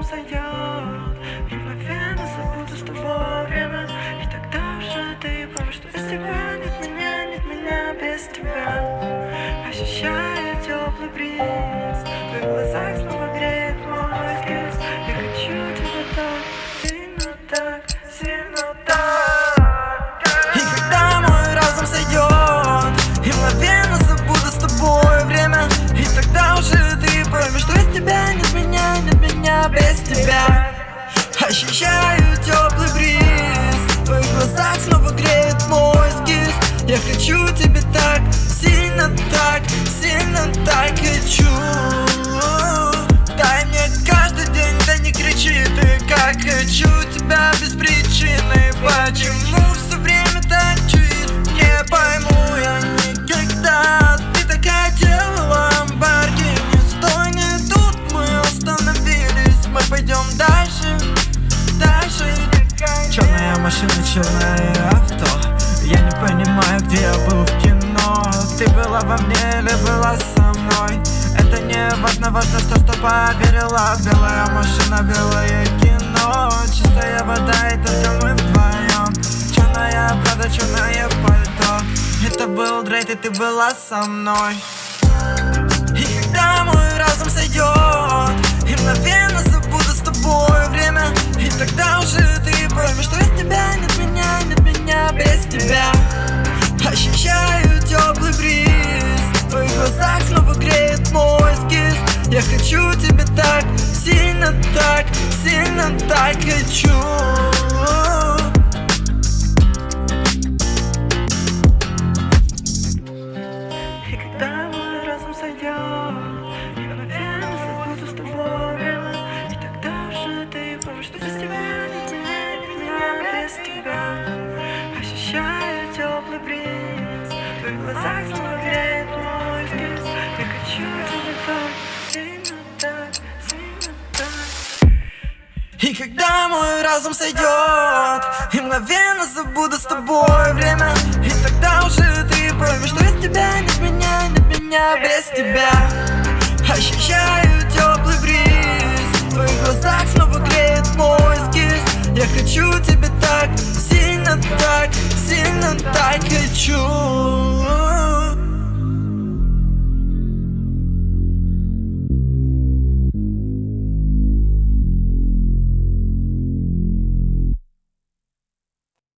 сойдет, и мгновенно забуду с тобой время. И тогда уже ты поймешь, что без тебя нет меня без тебя. Ощущаю теплый бриз, в твоих глазах снова греет мой взгляд. Я хочу тебя так, сильно так, сильно так. И когда мой разум сойдет, и мгновенно забуду с тобой время. И тогда уже ты поймешь, что без тебя нет меня без тебя. Ощущаю теплый бриз, в твоих глазах снова греет мой эскиз. Я хочу тебя так, сильно так, сильно так хочу. Дай мне каждый день, да не кричи ты, как хочу тебя без причины. Почему все время так чует, не пойму я никогда. Ты так хотела Lamborghini, стой, не тут мы остановились. Мы пойдем дальше, дальше. Черная машина, черное авто. Я не понимаю, где я был в кино. Ты была во мне или была со мной? Это не важно, важно то, что поверила. Белая машина, белое кино. Чистая вода и только мы вдвоем. Черная правда, черное пальто. Это был Дрейк, и ты была со мной. И когда мой разум сойдет, и мгновенно забуду с тобой время. И тогда уже ты поймешь, что без тебя нет меня без тебя. Ощущаю теплый бриз, в твоих глазах снова греет мой эскиз. Я хочу тебя так, сильно так хочу. И когда мой разум сойдет, и мгновенно забуду с тобой время. И тогда уже ты поймешь, что без тебя нет меня без тебя. Ощущаю теплый бриз, в твоих глазах снова греет мой эскиз. Я хочу тебя так, сильно так. И когда мой разум сойдет, и мгновенно забуду с тобой время. И тогда уже ты поймешь, что без тебя нет меня без тебя. Ощущаю теплый бриз, в твоих глазах снова греет мой эскиз. Я хочу тебя так, сильно так хочу.